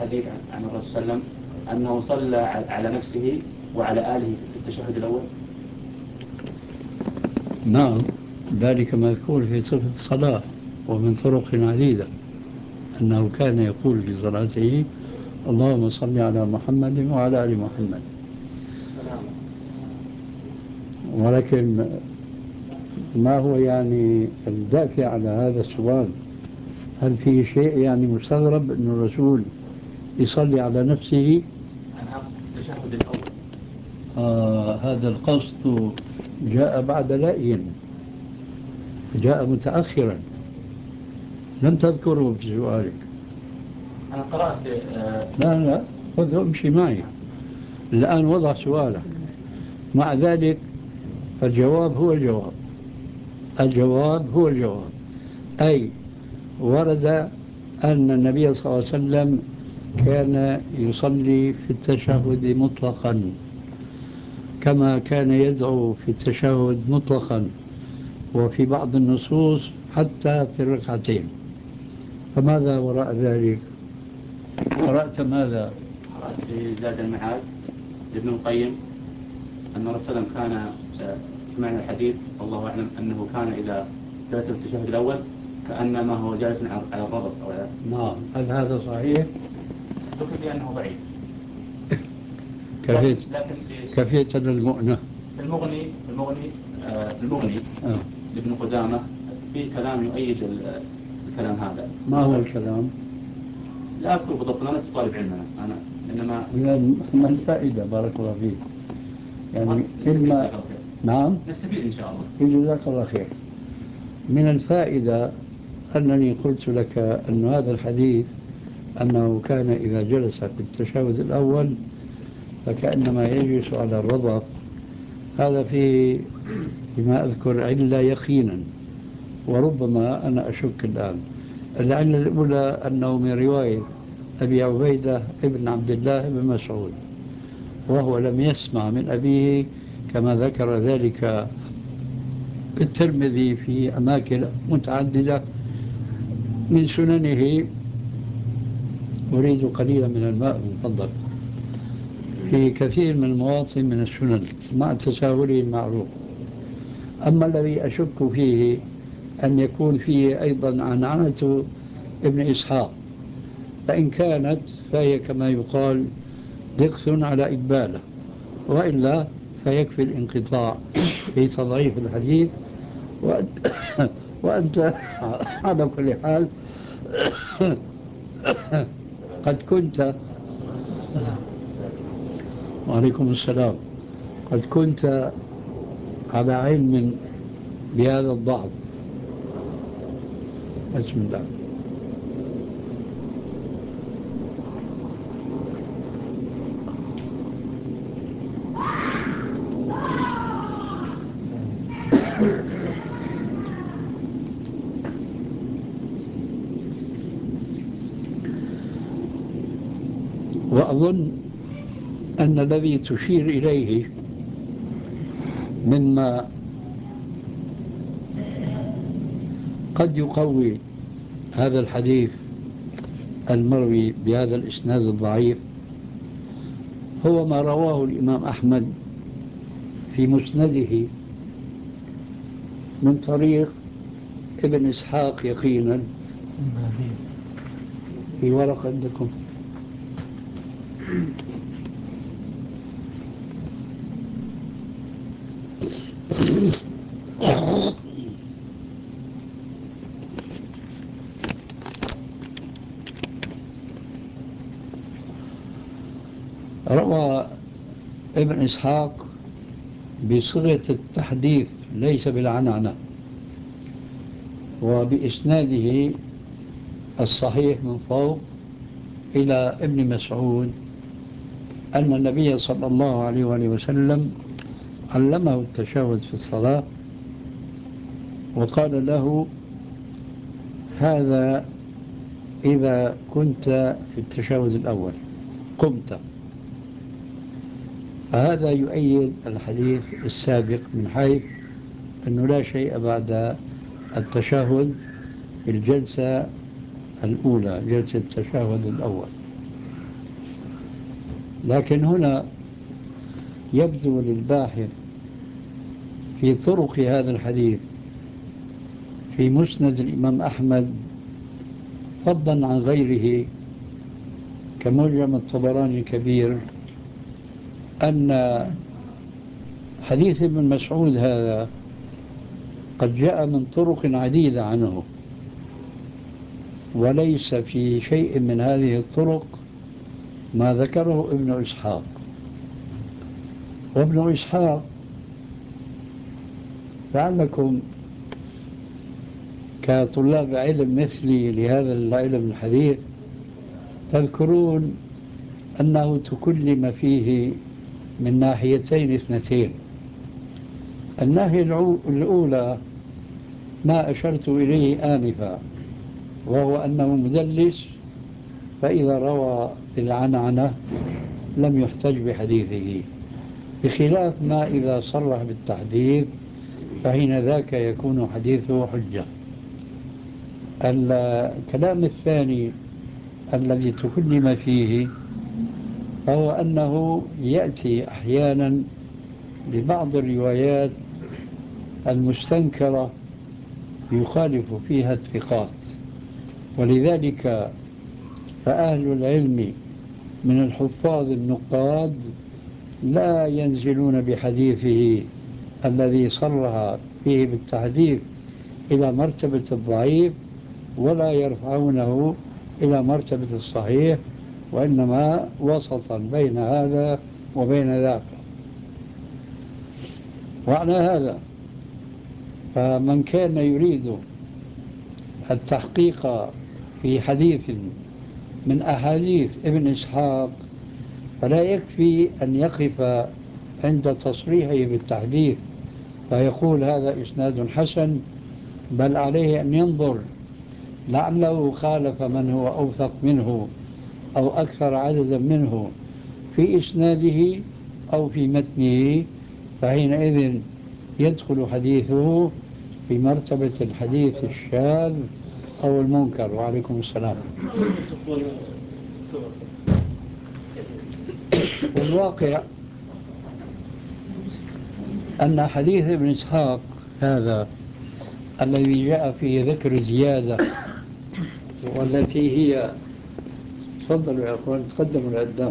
حديث عن الرسول صلى الله عليه وسلم أنه صلى على نفسه وعلى آله في التشهد الأول؟ نعم، ذلك مذكور في صفة الصلاة ومن طرق عديدة، أنه كان يقول في صلاته: اللهم صل على محمد وعلى آل محمد. ولكن ما هو يعني الدافع على هذا السؤال؟ هل في شيء يعني مستغرب أن الرسول يصلي على نفسه؟ أنا أقصد التشهد الأول. هذا القصد جاء بعد لأي، جاء متأخرا، لم تذكره في سؤالك. أنا قرأت لا، خذ امشي معي. الآن وضع سؤالك، مع ذلك فالجواب هو الجواب. الجواب هو الجواب، أي ورد أن النبي صلى الله عليه وسلم كان يصلي في التشهد مطلقا، كما كان يدعو في التشهد مطلقا، وفي بعض النصوص حتى في الركعتين. فماذا وراء ذلك؟ قرأت ماذا؟ قرأت في زاد المعاد لابن القيم أن الرسول صلى الله عليه وسلم كان في معنى الحديث والله أعلم أنه كان إذا جلس في التشهد الأول كأنما هو جالس على الربط أو على. نعم، هل هذا صحيح؟ ذكر لي أنه ضعيف. كفيت لكن كفيت المؤنة. المغني لابن قدامة في كلام يؤيد الكلام هذا. ما هو الكلام؟ لا أذكر بالضبط، أنا لست طالب علم أنا إنما ما الفائدة؟ بارك الله فيك. يعني إما نعم نستفيد إن شاء الله. جزاك الله خير. من الفائدة أنني قلت لك أن هذا الحديث أنه كان إذا جلس في التشهد الأول فكأنما يجلس على الرضف، هذا في بما أذكر علة يقينا، وربما أنا أشك الآن. العلة الأولى أنه من رواية أبي عبيدة ابن عبد الله بن مسعود، وهو لم يسمع من أبيه كما ذكر ذلك الترمذي في أماكن متعددة من سننه. أريد قليلا من الماء من فضلك. في كثير من المواطن من السنن مع تساهله المعروف. أما الذي أشك فيه أن يكون فيه أيضا عنعنة ابن إسحاق، فإن كانت فهي كما يقال دقس على إقباله، وإلا فيكفي الانقطاع في تضعيف الحديث. وأنت على كل حال قد كنت وعليكم السلام قد كنت على علم بهذا الضعف. بسم الله. وأظن أن الذي تشير إليه مما قد يقوي هذا الحديث المروي بهذا الإسناد الضعيف هو ما رواه الإمام أحمد في مسنده من طريق ابن إسحاق يقينا. في ورقة عندكم؟ روى ابن إسحاق بصيغة التحديث ليس بالعنعنة، وبإسناده الصحيح من فوق إلى ابن مسعود أن النبي صلى الله عليه وآله وسلم علمه التشهد في الصلاة وقال له: هذا إذا كنت في التشهد الأول قمت. فهذا يؤيد الحديث السابق من حيث أنه لا شيء بعد التشهد في الجلسة الأولى، جلسة التشهد الأول. لكن هنا يبدو للباحث في طرق هذا الحديث في مسند الإمام أحمد فضلا عن غيره كمعجم الطبراني الكبير أن حديث ابن مسعود هذا قد جاء من طرق عديدة عنه، وليس في شيء من هذه الطرق ما ذكره ابن إسحاق. وابن إسحاق لعلكم كطلاب علم مثلي لهذا العلم الحديث تذكرون أنه تكلم فيه من ناحيتين اثنتين. الناحية الأولى ما أشرت إليه آنفا، وهو أنه مدلس، فإذا روى بالعنعنة لم يحتج بحديثه، بخلاف ما إذا صرح بالتحديث فحين ذاك يكون حديثه حجة. الكلام الثاني الذي تكلم فيه هو أنه يأتي أحيانا ببعض الروايات المستنكرة يخالف فيها الثقات، ولذلك فأهل العلم من الحفاظ النقاد لا ينزلون بحديثه الذي صرح فيه بالتحديث إلى مرتبة الضعيف، ولا يرفعونه إلى مرتبة الصحيح، وإنما وسطا بين هذا وبين ذاك. وعلى هذا فمن كان يريد التحقيق في حديث من أحاديث ابن إسحاق فلا يكفي أن يقف عند تصريحه بالتحديث فيقول هذا إسناد حسن، بل عليه أن ينظر لعله خالف من هو أوثق منه أو أكثر عددا منه في إسناده أو في متنه، فحينئذ يدخل حديثه في مرتبة الحديث الشاذ أو المنكر. وعليكم السلام. والواقع أن حديث ابن إسحاق هذا الذي جاء فيه ذكر زيادة والتي هي، تفضلوا يا أخوان تقدموا لقدام،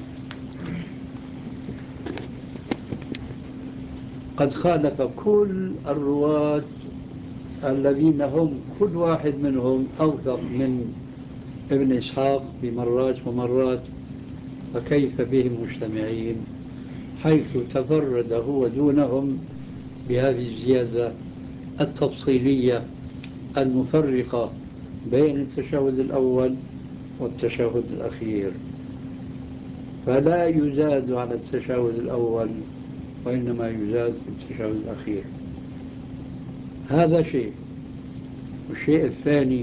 قد خالف كل الرواة الذين هم كل واحد منهم أوثق من ابن إسحاق بمرات ومرات، فكيف بهم مجتمعين حيث تفرد هو دونهم بهذه الزيادة التفصيلية المفرقة بين التشهد الأول والتشهد الأخير، فلا يزاد على التشهد الأول وإنما يزاد في التشهد الأخير. هذا شيء. والشيء الثاني